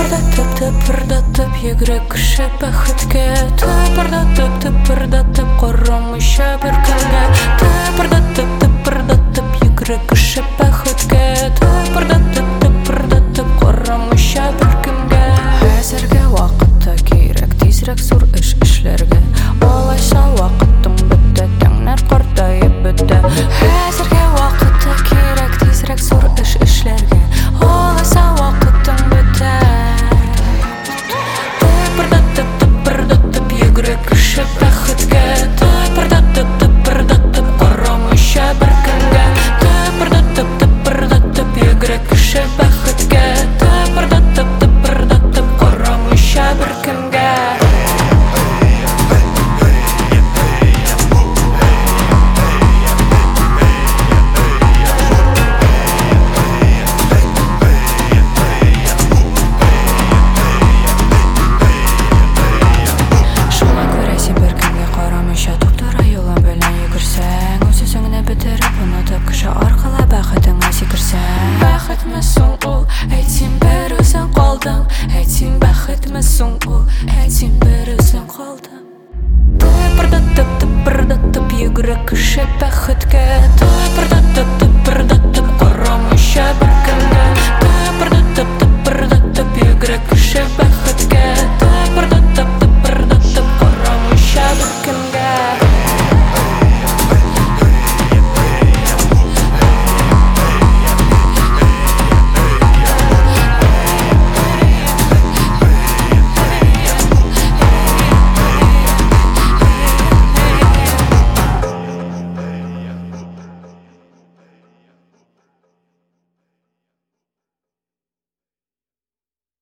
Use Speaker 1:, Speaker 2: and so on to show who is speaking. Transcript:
Speaker 1: Тыпырдатып йөгрек кеше бәхеткә, тыпырдатып карамыйча бер кемгә, тыпырдатып йөгрек кеше бәхеткә, тыпырдатып карамыйча бер кемгә. Хәзерге вакытта кирәк тизрәк зур эш эшләргә, алайса вакытың бетә, тәңнәр картаеп бетә. Хәзерге вакытта кирәк тизрәк зур эш эшләргә, алайса вакытың бетә. Тыпырдатып йөгрек кеше бәхеткә, тыпырдатып карамыйча бер кемгә, тыпырдатып йөгрек кеше бәхеткә, тыпырдатып карамыйча бер кемгә. Бәхетмесең ул, әйтсин бер үзең калдың, әйтсин бәхетмесең ул, әйтсин бер үзең калдың. Тыпырдатып йөгрек кеше бәхеткә, тыпырдатып